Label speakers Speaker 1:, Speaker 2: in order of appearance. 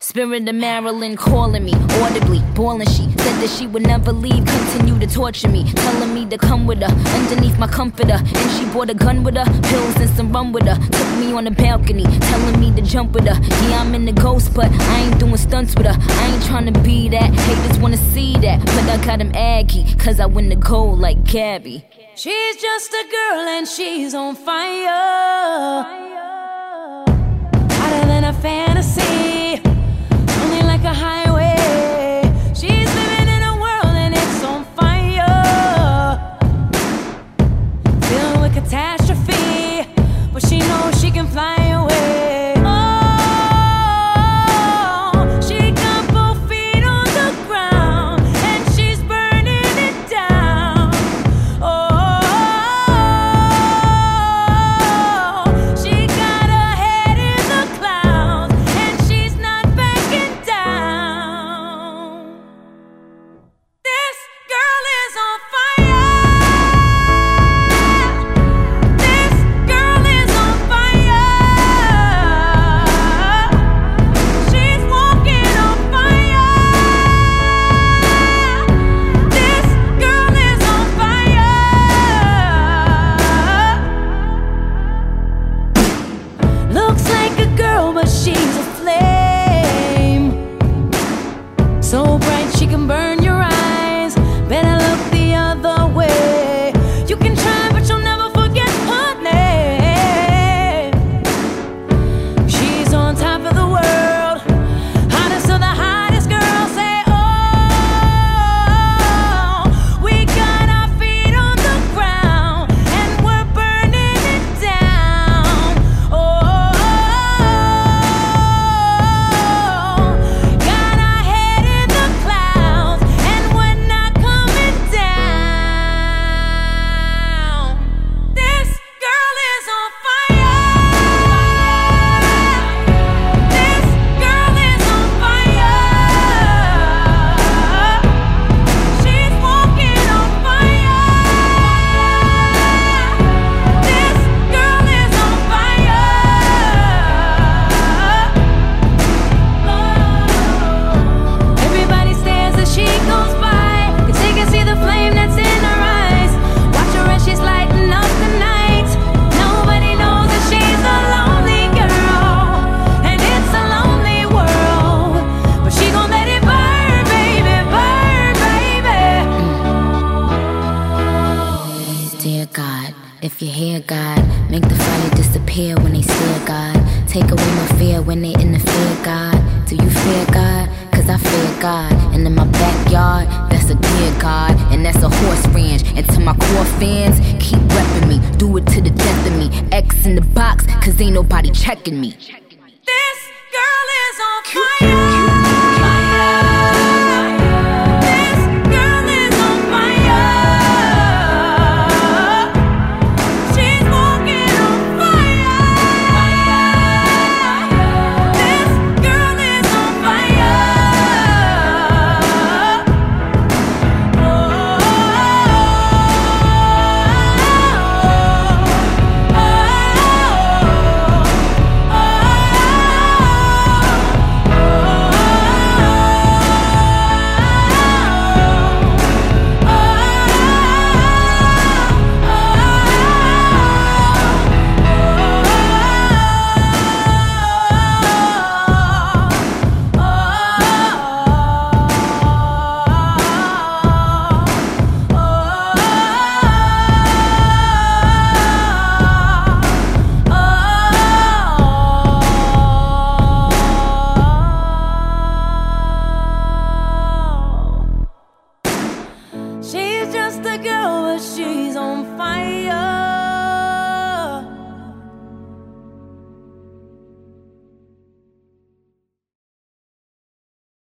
Speaker 1: Spirit of Marilyn calling me, audibly, bawling. She said that she would never leave, continue to torture me, telling me to come with her, underneath my comforter. And she brought a gun with her, pills and some rum with her. Took me on the balcony, telling me to jump with her. Yeah, I'm in the ghost, but I ain't doing stunts with her. I ain't trying to be that, haters wanna see that. But I got him aggy, cause I win the gold like Gabby.
Speaker 2: She's just a girl and she's on fire, hotter than a fantasy, only like a highway. She's living in a world and it's on fire, filled with catastrophe, but she knows she can fly away. But she's a flame, so bright she can burn your eyes. Better look the other way. You can try, but you'll never forget her name. She's on top of the world, hottest of the hottest girls. Say, oh, we got our feet on the ground and we're burning it down. Oh, God, if you hear God, make the fire disappear when they stare, God. Take away my fear when they interfere, God. Do you fear God? Cause I fear God. And in my backyard, that's a deer, God. And that's a horse ranch. And to my core fans, keep repping me. Do it to the death of me. X in the box, cause ain't nobody checking me.